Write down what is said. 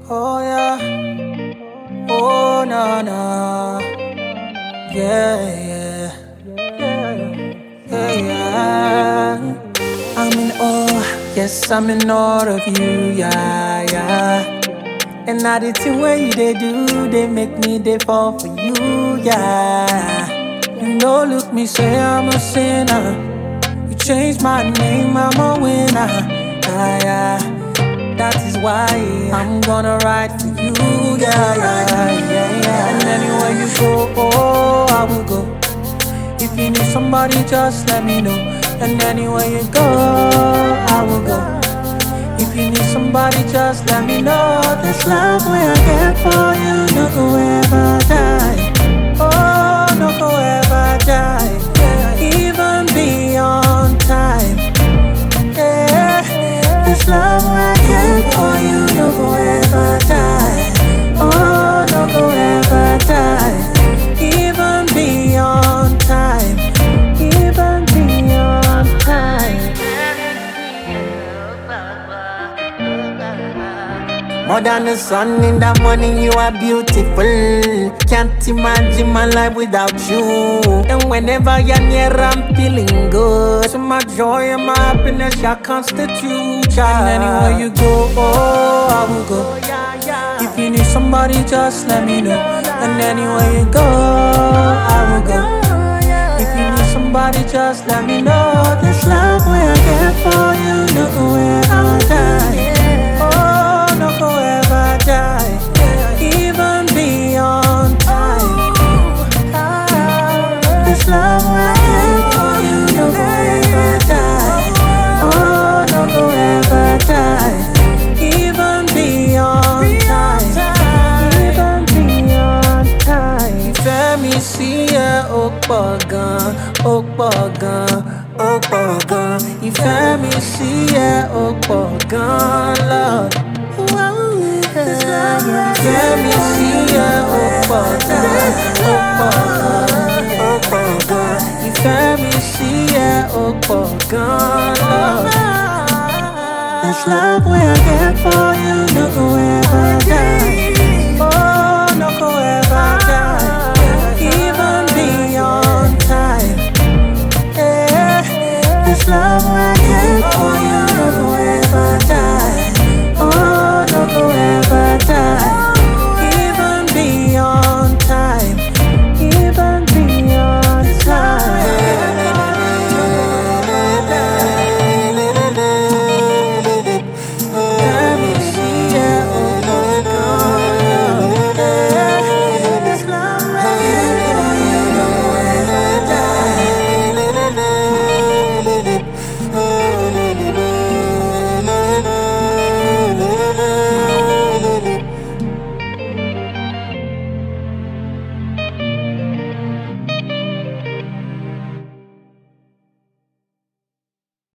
Oh yeah, oh no no, yeah yeah, yeah yeah. I'm in awe, yes I'm in awe of you, yeah yeah. And now the thing where you they do, they make me they fall for you, yeah. You know, look me say I'm a sinner. You changed my name, I'm a winner, yeah yeah. That is why I'm gonna ride for you, yeah, yeah, yeah, yeah. And anywhere you go, oh, I will go. If you need somebody, just let me know. And anywhere you go, I will go. If you need somebody, just let me know. This love where I get for you, no go ever die. Oh, no go ever die. Even beyond time. Yeah, this love I get for you, no go ever die. Oh, no go ever die. Even beyond time, even beyond time. More than the sun in the morning, you are beautiful. Can't imagine my life without you. And whenever you're near, I'm feeling good. So my joy and my happiness, your constitute. And anywhere you go, oh, I will go. If you need somebody, just let me know. And anywhere you go, I will go. If you need somebody, just let me know. This love where I get for you, no go ever die. Oh, no go ever die. Even beyond time. This love where I get for you, no go ever die. Oh, no go ever die. Even beyond time. Even beyond time. Ìfẹ́ mi sí ẹ ó pọ̀ gan, ó pọ̀ gan, ó pọ̀ gan. Ìfẹ́ mi sí ẹ ó pọ̀ gan, Lord. Ìfẹ́ mi sí ẹ ó pọ̀ gan, ó pọ̀ gan, ó pọ̀ gan. Ìfẹ́ mi sí ẹ ó pọ̀ gan, Lord. This love where I get for you, no go ever die. Oh, no go ever die. Even beyond time. Yeah, this love